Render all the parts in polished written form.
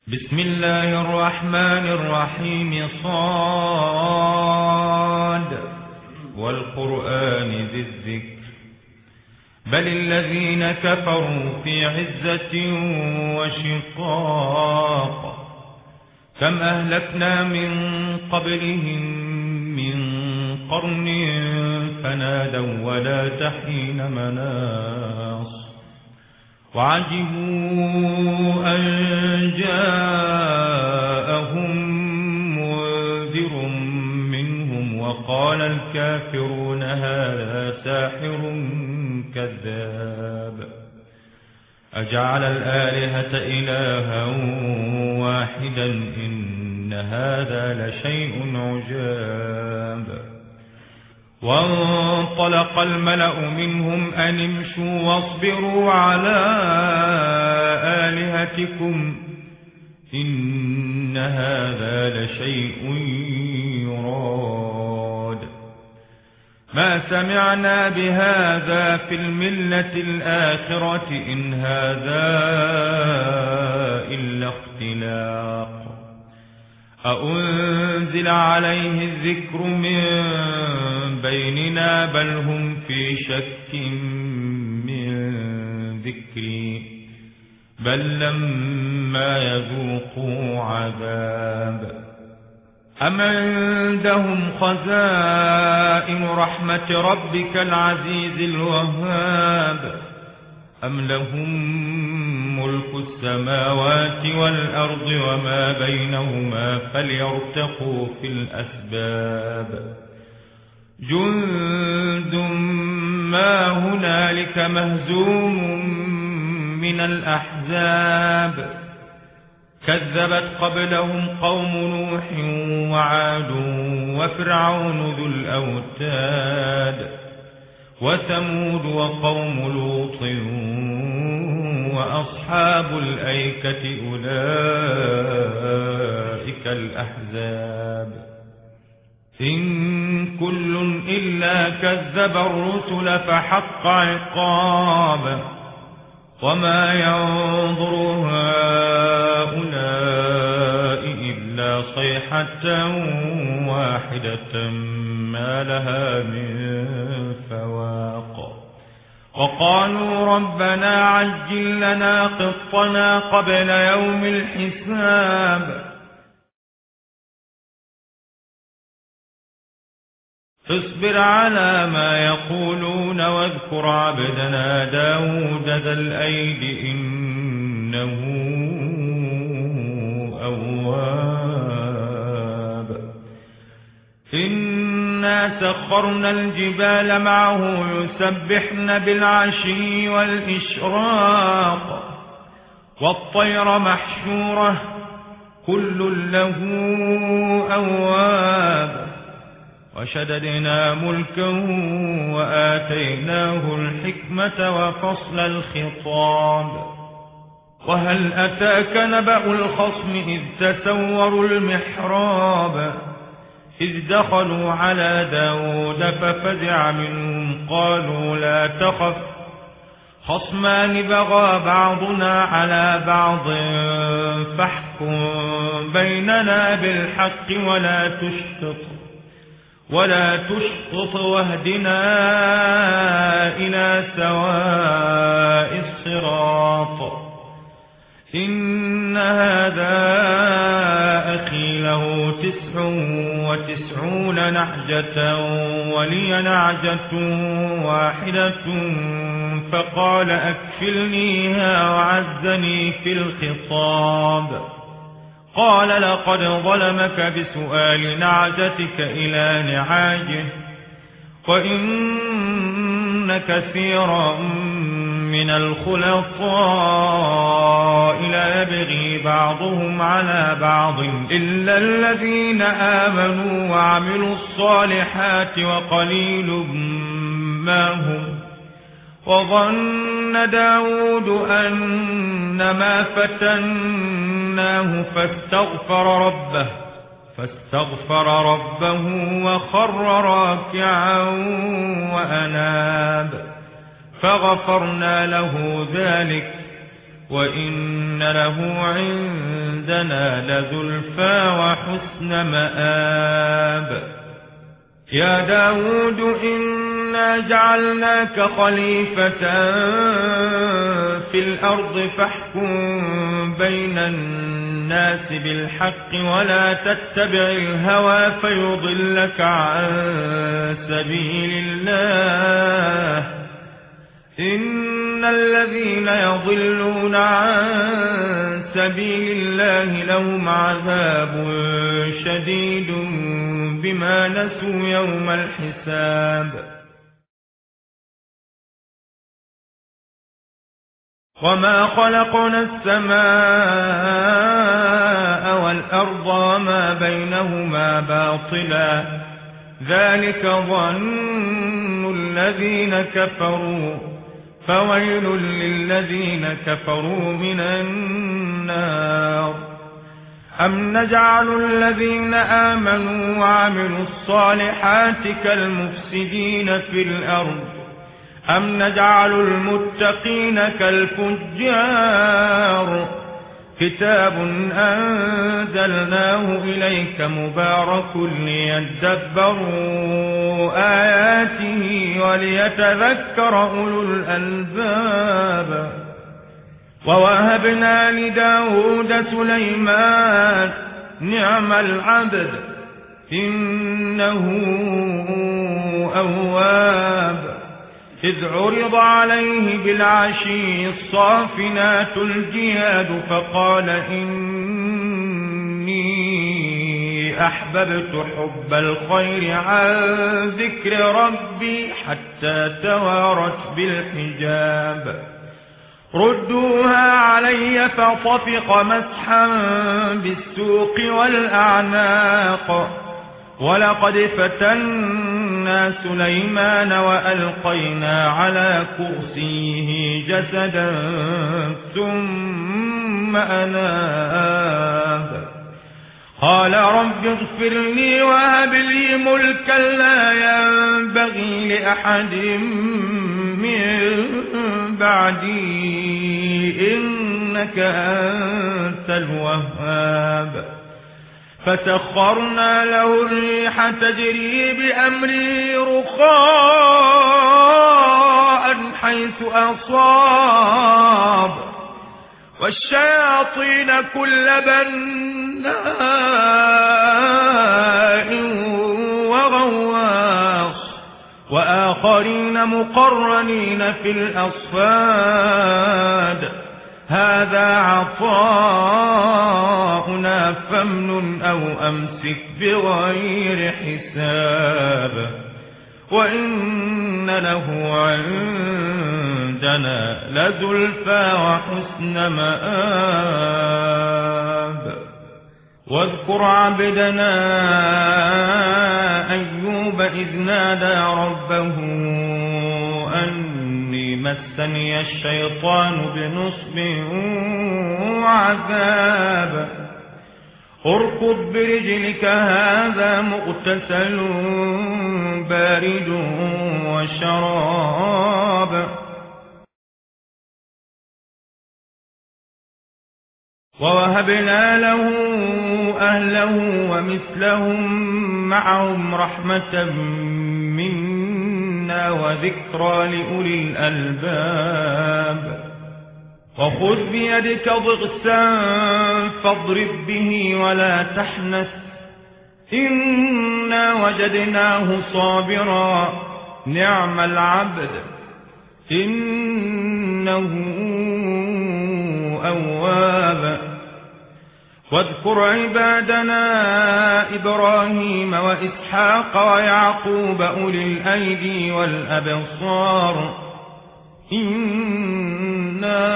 بسم الله الرحمن الرحيم. صاد والقرآن ذي الذكر. بل الذين كفروا في عزة وشقاق. كم أهلكنا من قبلهم من قرن فنادوا ولا تحين مناص. وعجبوا أن جاءهم منذر منهم وقال الكافرون هذا ساحر كذاب. أجعل الآلهة إلها واحدا إن هذا لشيء عجاب. وانطلق الملأ منهم أن امشوا واصبروا على آلهتكم إن هذا لشيء يراد. ما سمعنا بهذا في الملة الآخرة إن هذا إلا اختلاق. أأنزل عليه الذكر من بيننا بل هم في شك من ذكري بل لما يذوقوا عذاب. أم عندهم خزائن رحمة ربك العزيز الوهاب أم لهم ملك السماوات والأرض وما بينهما فليرتقوا في الأسباب. جند ما هنالك مهزوم من الأحزاب. كذبت قبلهم قوم نوح وعاد وفرعون ذو الأوتاد وثمود وقوم لوط وأصحاب الأيكة أولئك الأحزاب. إن كل إلا كذب الرسل فحق عقاب. وما ينظر هؤلاء إلا صيحة واحدة ما لها من فواق. وقالوا ربنا عجل لنا قطنا قبل يوم الحساب. اصبر على ما يقولون واذكر عبدنا داود ذا الأيد إنه أواب. إنا سخرنا الجبال معه يسبحن بالعشي والإشراق والطير محشورة كل له أواب. وشددنا ملكه وآتيناه الحكمة وفصل الخطاب. وهل أتاك نبأ الخصم إذ تسوروا المحراب إذ دخلوا على داود ففزع منهم قالوا لا تخف خصمان بغى بعضنا على بعض فاحكم بيننا بالحق ولا تشطط واهدنا إلى سواء الصراط. إن هذا أخي له 99 نعجة ولي نعجة واحدة فقال أكفلنيها وعزني في الخطاب. قال لقد ظلمك بسؤال نعجتك إلى نعاجه وإن كثيرا من الخلطاء لا يبغي بعضهم على بعض إلا الذين آمنوا وعملوا الصالحات وقليل ما هم. وظن داود أنما فتناه فاستغفر ربه وخر راكعا وأناب فغفرنا له ذلك وإن له عندنا لزلفى وحسن مآب. يا داود إنا جعلناك خليفة في الأرض فاحكم بين الناس بالحق ولا تتبع الهوى فيضلك عن سبيل الله. إن الذين يضلون عن سبيل الله لهم عذاب شديد بما نسوا يوم الحساب. وما خلقنا السماء والأرض وما بينهما باطلا ذلك ظن الذين كفروا فويل للذين كفروا من النار. أم نجعل الذين آمنوا وعملوا الصالحات كالمفسدين في الأرض أم نجعل المتقين كالفجار. كتاب أنزلناه إليك مبارك ليدبروا آياته وليتذكر أولو الألباب. ووهبنا لداود سليمان نعم العبد إنه أواب. إذ عرض عليه بالعشي الصافنات الجياد فقال إني أحببت حب الخير عن ذكر ربي حتى توارت بالحجاب. ردوها علي فطفق مسحا بالسوق والأعناق. ولقد فتنا سليمان وألقينا على كرسيه جسدا ثم أناب. قال رب اغفر لي وهب لي ملكا لا ينبغي لأحد من بعدي إنك أنت الوهاب. فسخرنا له الريح تجري بأمره رخاء حيث أصاب والشياطين كل بناء وغواص وآخرين مقرنين في الأصفاد. هذا عطاؤنا فامنن أو أمسك بغير حساب. وإن له عندنا لزلفى وحسن مآب. واذكر عبدنا أيوب إذ نادى ربه أني مسني الشيطان بنصب وعذاب. اركض برجلك هذا مغتسل بارد وشراب. ووهبنا له أهله ومثلهم معهم رحمة منا وذكرى لأولي الألباب. وخذ بيدك ضغثا فاضرب به ولا تحنث إنا وجدناه صابرا نعم العبد إنه أواب. واذكر عبادنا إبراهيم وإسحاق ويعقوب أولي الأيدي والأبصار إنا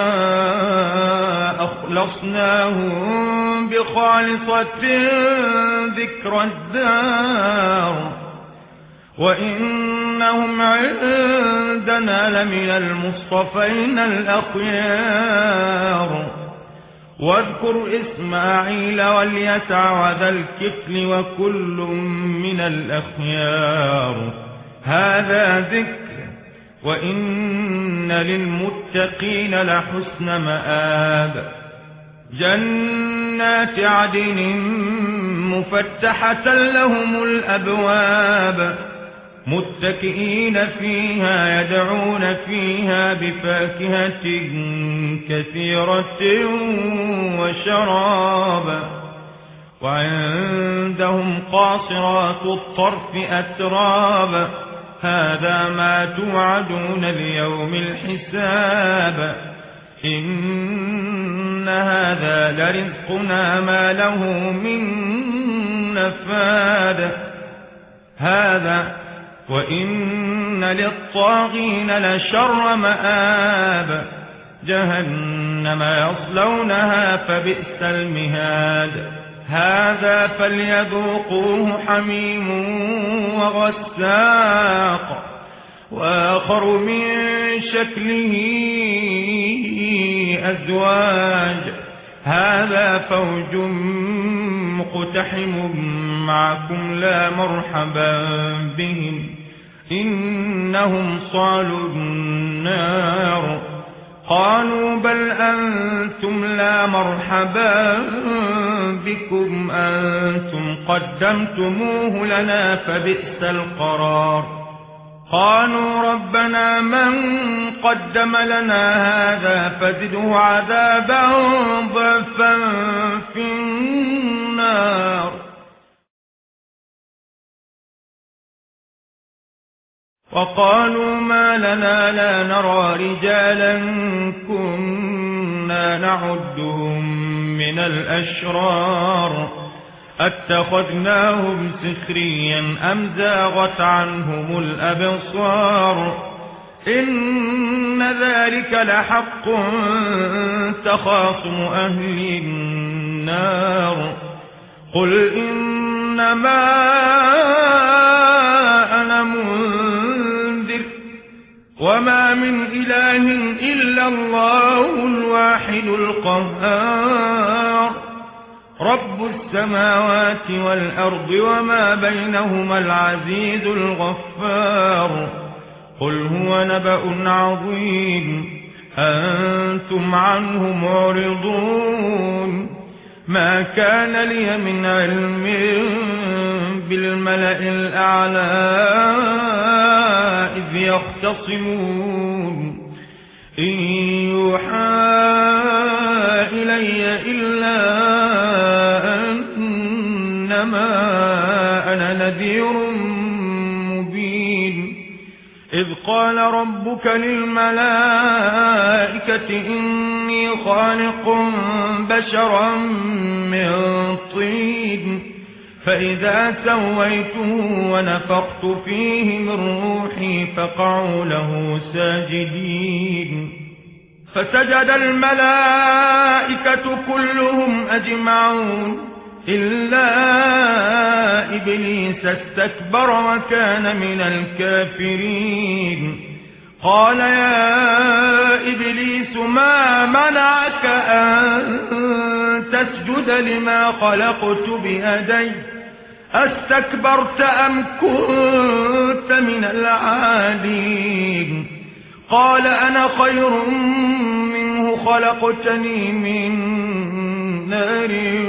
أخلصناهم بخالصة ذكر الدار وإنهم عندنا لمن المصطفين الأخيار. واذكر إسماعيل واليسع وذا الكفل وكل من الأخيار. هذا ذكر وإن للمتقين لحسن مآب جنات عدن مفتحة لهم الأبواب متكئين فيها يدعون فيها بفاكهة كثيرة وشراب وعندهم قاصرات الطرف أتراب هذا ما توعدون ليوم الحساب إن هذا لرزقنا ما له من نفاد هذا وإن للطاغين لشر مآب جهنم يصلونها فبئس المهاد هذا فليذوقوه حميم وغساق وآخر من شكله أزواج هذا فوج مقتحم معكم لا مرحبا بهم إنهم صالوا النار قالوا بل أنتم لا مرحبا بكم أنتم قدمتموه لنا فبئس القرار قالوا ربنا من قدم لنا هذا فزده عذابا ضعفا في النار وقالوا ما لنا لا نرى رجالا كنا نعدهم من الأشرار اتخذناهم سخريا أم زاغت عنهم الأبصار إن ذلك لحق تخاصم أهل النار قل إنما أنا منذر وما من إله إلا الله الواحد القهار رب السماوات والأرض وما بينهما العزيز الغفار قل هو نبأ عظيم أنتم عنه معرضون ما كان لي من علم بالملأ الأعلى إذ يختصمون إن يوحى إلي إلا أنما أنا نذير مبين إذ قال ربك للملائكة إني خالق بشرا من طين فإذا سويته ونفخت فيه من روحي فقعوا له ساجدين فسجد الملائكة كلهم أجمعون إلا إبليس استكبر وكان من الكافرين قال يا إبليس ما منعك أن تسجد لما خلقت بيدي أستكبرت أم كنت من العالين قال أنا خير منه خلقتني من نار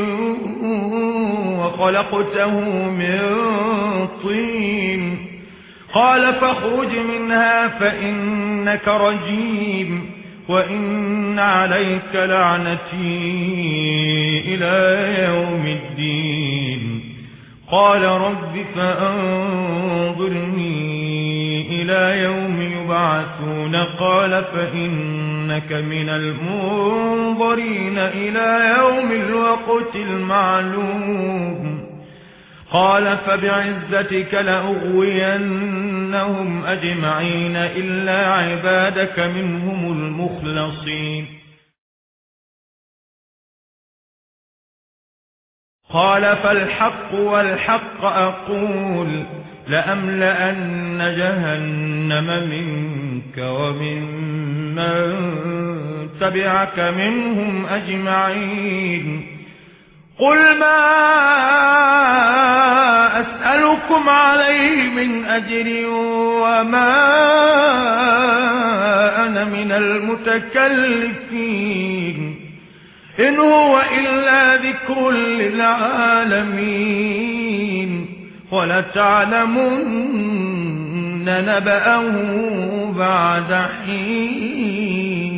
وخلقته من طين قال فاخرج منها فإنك رجيم وإن عليك لعنتي إلى يوم الدين قال رب فأنظرني إلى يوم يبعثون قال فإنك من المنظرين إلى يوم الوقت المعلوم قال فبعزتك لأغوينهم أجمعين إلا عبادك منهم المخلصين قال فالحق والحق أقول لأملأن جهنم منك وممن تبعك منهم أجمعين قل ما أسألكم عليه من أجر وما أنا من المتكلفين إن هو إلا ذكر للعالمين ولتعلمن نبأه بعد حين.